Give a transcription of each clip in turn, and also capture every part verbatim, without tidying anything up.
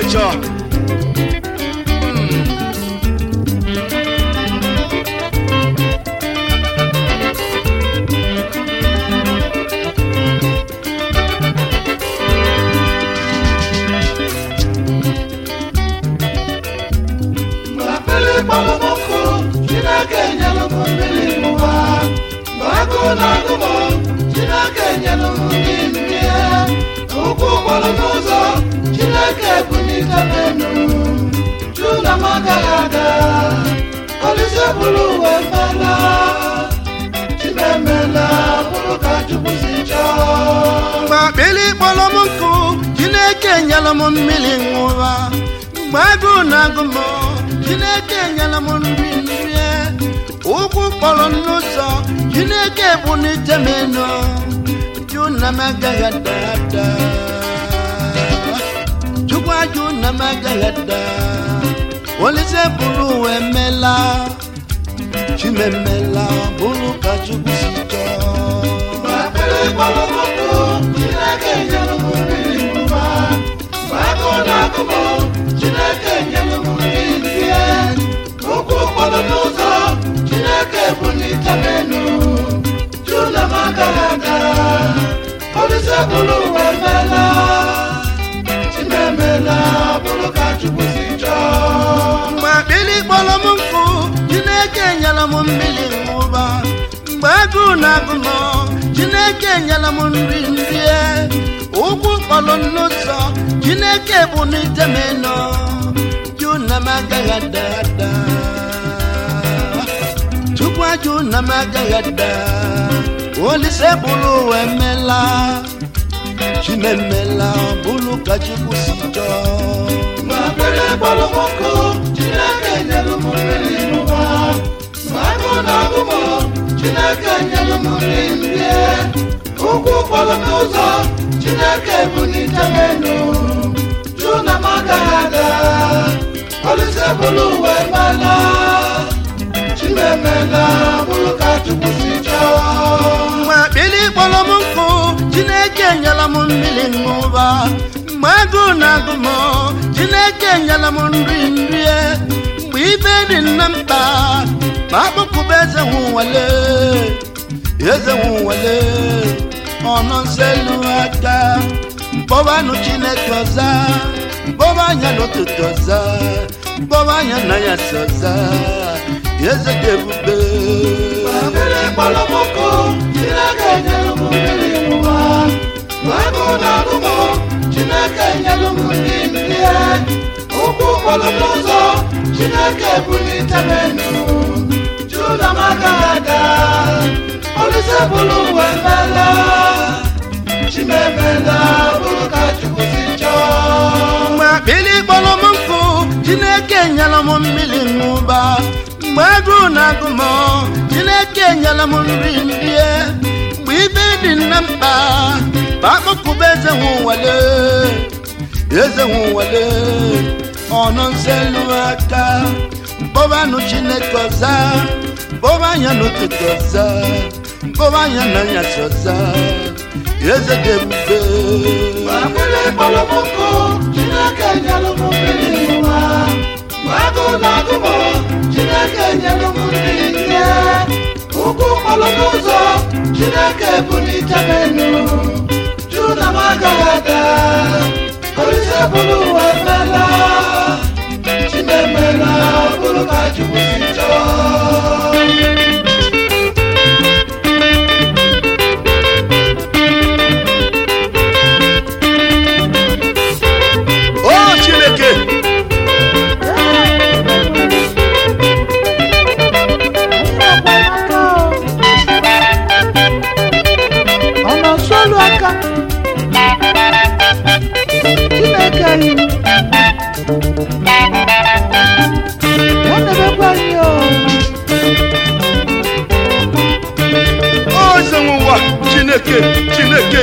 Ocho. Babeli Bolomonko, Jineke Yalamon Milingova, Bagu Nagumo, Jineke Yalamon Rinia, Uku Polonosa, Jineke Bunitameno, Junamagada, Jugwa Junamagada, Walise Bulu Emela, Chimemela, Bulu Kachubusito. Babeli Bolomonko, Jineke Yalamon Milingova, Bagu Nagumo, Jineke Yalamon Rinia, Uku Polonosa, Jineke Bunitameno, Junamagada, Walise Bulu Emela, Chimemela, Bulu Kachubusito. Babeli Bolomonko, Jineke Yalamon Milingova, Bagu Nagumo, Jineke Yalamon Rinia, Ugu Polonosa, Jineke Bunitameno, Junamagada, Jugwa Junamagada, Walise Bulu Emela, Chimemela, Bulu Kachubusito. Babeli Bolomonko, Jineke Yalamon Milingova, Bagu Nagumo, Jineke Yalamon Rinia, Ugu Polonosa, Jineke Bunitameno, Junamagada, Walise Bulu Emela, Chimemela, Bulu Kachubusito. Babeli Bolomonko, Jineke Yalamon Milingova, Bagu Nagumo, Jineke Yalamon Rinia, Bibe Nampa, Babu Kubeza Wale, Yeza Wale, Onon Seluata, Boba no Chinetoza, Boba Yano Tutoza, Boba Yanaya Soza, Yeza Debube. Babeli Bolomonko, Jineke Yalamon Milingova, Bagu Nagumo, Jineke Yalamon Rinia, Ugu Polonosa, Jineke Bunitameno, Junamagada, Walise Bulu Emela, Chimemela, Bulu Kachubusito. Babeli Bolomonko, Jineke Yalamon Milingova, Bagu Nagumo, Jineke Yalamon Rinia, Bibe Nampa, Babu Kubeza Wale, Yeza Wale, Onon Seluata, Boba no Chinetoza, Boba Yano Tutoza, Boba Yanaya Soza, Yeza Debube. Babeli Bolomonko, Jineke Yalamon Milingova, Bagu Nagumo, Jineke Yalamon Rinia, Ugu Polonosa, Jineke Bunitameno, Junamagada, Walise Bulu Emela, Chimemela, Bulu Kachubusito. Oh, Chineke. Ono solo aka Chineke yi Wane bekwa yo Oh, Zanwa, Chineke, Chineke.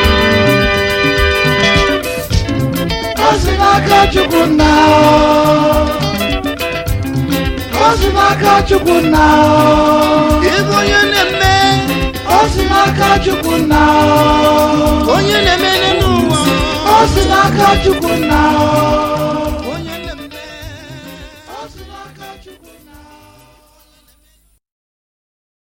Osinaka Chukuna Chukwu na Ịbụ onye na-eme o si n'aka Chukwu na onye na-eme n'ụwa o si n'aka Chukwu na